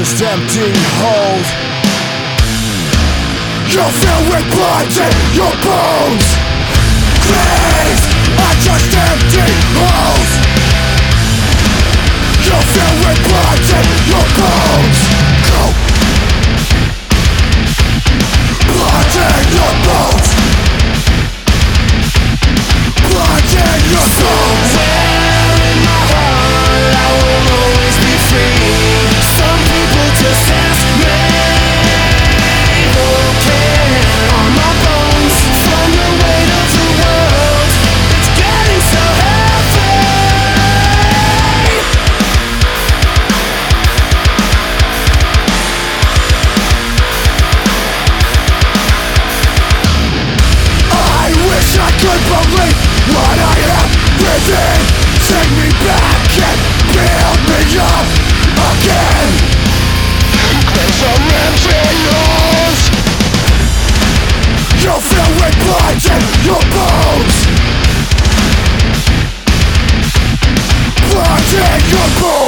just empty holes. You're filled with blood in your bones. These are just empty holes. You're filled with blood in your bones. Blood in your bones. Blood in your bones. Somewhere in my heart I will always be free. Some people just ask me, okay, on my bones from the weight of the world. It's getting so heavy. I wish I could believe what I am within. Take me back and build me up again. Cause I'm empty yours. You're filled with blood in your bones. Blood in your bones.